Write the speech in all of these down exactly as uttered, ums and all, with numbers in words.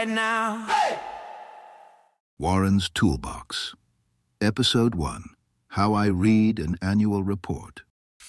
right now. Hey! Warren's Toolbox. Episode one. How I Read an Annual Report.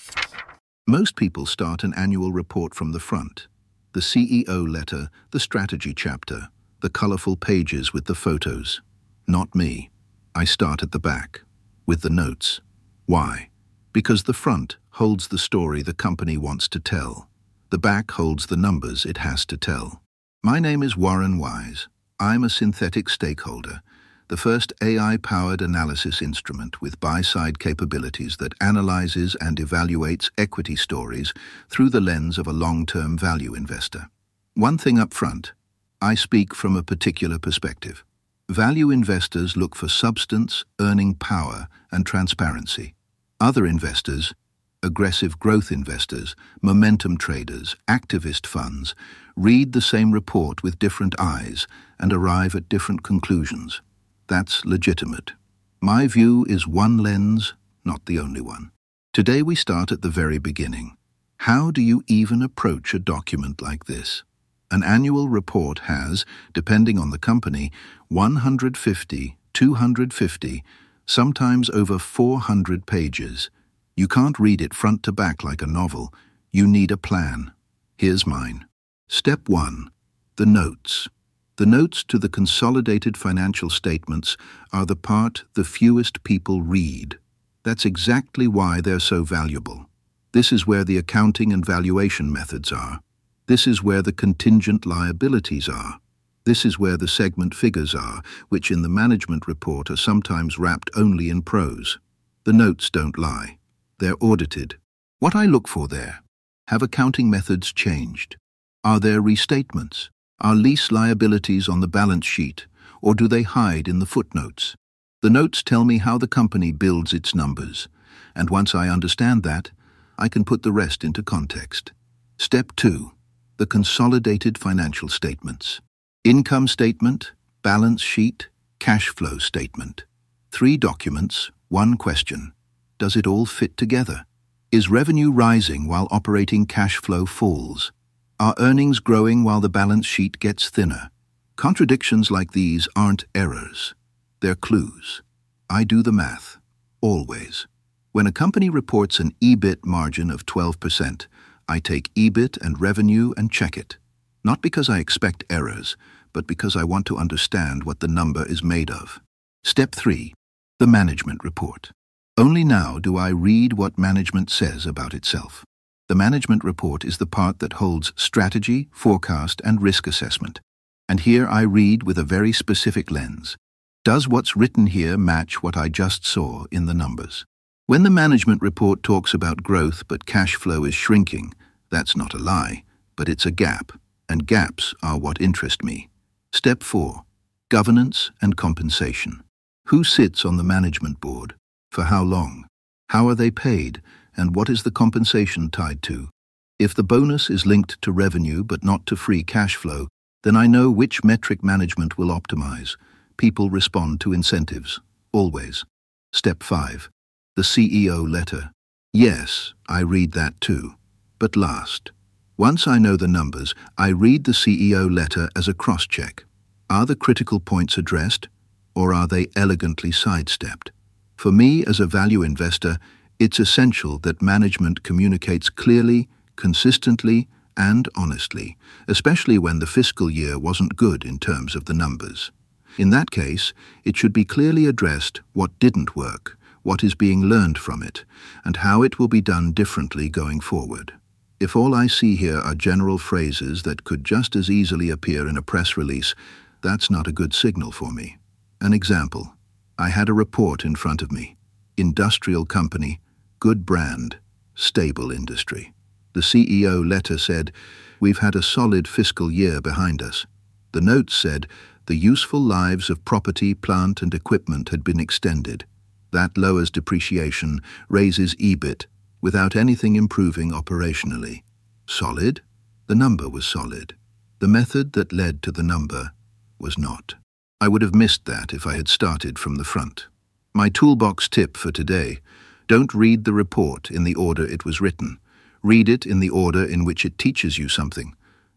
Most people start an annual report from the front. The C E O letter, the strategy chapter, the colorful pages with the photos. Not me. I start at the back, with the notes. Why? Because the front holds the story the company wants to tell. The back holds the numbers it has to tell. My name is Warren Wise. I'm a synthetic stakeholder, the first A I-powered analysis instrument with buy-side capabilities that analyzes and evaluates equity stories through the lens of a long-term value investor. One thing up front, I speak from a particular perspective. Value investors look for substance, earning power, and transparency. Other investors, aggressive growth investors, momentum traders, activist funds, read the same report with different eyes and arrive at different conclusions. That's legitimate. My view is one lens, not the only one. Today we start at the very beginning. How do you even approach a document like this? An annual report has, depending on the company, one hundred fifty, two hundred fifty, sometimes over four hundred pages. You can't read it front to back like a novel. You need a plan. Here's mine. Step one. The notes. The notes to the consolidated financial statements are the part the fewest people read. That's exactly why they're so valuable. This is where the accounting and valuation methods are. This is where the contingent liabilities are. This is where the segment figures are, which in the management report are sometimes wrapped only in prose. The notes don't lie. They're audited. What I look for there: have accounting methods changed? Are there restatements? Are lease liabilities on the balance sheet, or do they hide in the footnotes? The notes tell me how the company builds its numbers, and once I understand that, I can put the rest into context. Step two. The consolidated financial statements. Income statement, balance sheet, cash flow statement. Three documents, one question. Does it all fit together? Is revenue rising while operating cash flow falls? Are earnings growing while the balance sheet gets thinner? Contradictions like these aren't errors. They're clues. I do the math. Always. When a company reports an E B I T margin of twelve percent, I take E B I T and revenue and check it. Not because I expect errors, but because I want to understand what the number is made of. Step three. The management report. Only now do I read what management says about itself. The management report is the part that holds strategy, forecast, and risk assessment. And here I read with a very specific lens. Does what's written here match what I just saw in the numbers? When the management report talks about growth but cash flow is shrinking, that's not a lie, but it's a gap, and gaps are what interest me. Step four. Governance and compensation. Who sits on the management board? For how long? How are they paid? And what is the compensation tied to? If the bonus is linked to revenue but not to free cash flow, then I know which metric management will optimize. People respond to incentives. Always. Step five. The C E O letter. Yes, I read that too. But last. Once I know the numbers, I read the C E O letter as a cross-check. Are the critical points addressed, or are they elegantly sidestepped? For me, as a value investor, it's essential that management communicates clearly, consistently, and honestly, especially when the fiscal year wasn't good in terms of the numbers. In that case, it should be clearly addressed what didn't work, what is being learned from it, and how it will be done differently going forward. If all I see here are general phrases that could just as easily appear in a press release, that's not a good signal for me. An example. I had a report in front of me. Industrial company, good brand, stable industry. The C E O letter said, "We've had a solid fiscal year behind us." The notes said, "The useful lives of property, plant, and equipment had been extended. That lowers depreciation, raises E B I T, without anything improving operationally." Solid? The number was solid. The method that led to the number was not. I would have missed that if I had started from the front. My toolbox tip for today: don't read the report in the order it was written. Read it in the order in which it teaches you something.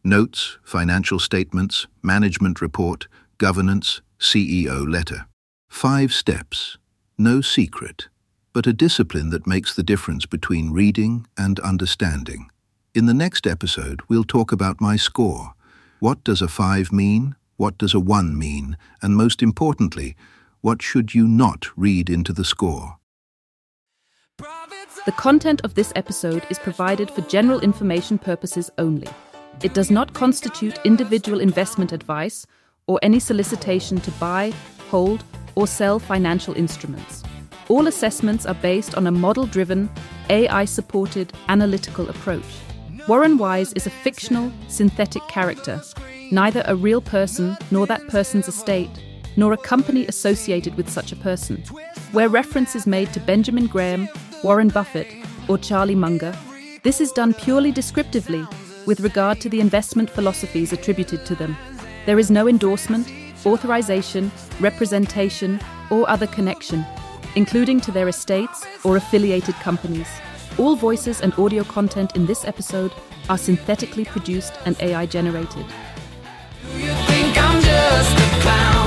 Notes, financial statements, management report, governance, C E O letter. Five steps. No secret, but a discipline that makes the difference between reading and understanding. In the next episode, we'll talk about my score. What does a five mean? What does a one mean? And most importantly, what should you not read into the score? The content of this episode is provided for general information purposes only. It does not constitute individual investment advice or any solicitation to buy, hold, or sell financial instruments. All assessments are based on a model-driven, A I-supported analytical approach. Warren Wise is a fictional, synthetic character, neither a real person nor that person's estate, nor a company associated with such a person. Where reference is made to Benjamin Graham, Warren Buffett, or Charlie Munger, this is done purely descriptively with regard to the investment philosophies attributed to them. There is no endorsement, authorization, representation, or other connection, including to their estates or affiliated companies. All voices and audio content in this episode are synthetically produced and A I generated. Do you think I'm just a clown?